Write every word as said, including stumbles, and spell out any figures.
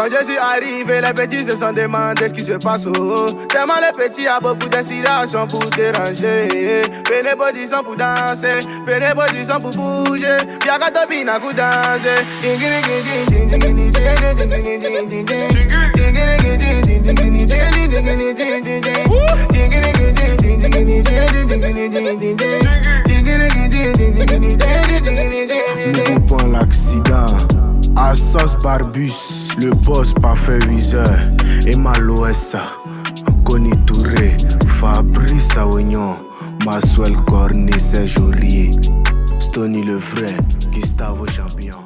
Quand je suis arrivé, les petits se sont demandé ce qui se passe. Oh. Tellement les petits a beaucoup d'inspiration pour déranger. Prenez position pour danser, prenez position pour bouger. Bien qu'à topina pour danser. Nous coupons l'accident. Assos Barbus, le boss parfait huit heures. Emalo Essa, Koni Touré, Fabrice Aoignon, Maswell Cornet, Serge Aurier, Stony le vrai, Gustavo Champion.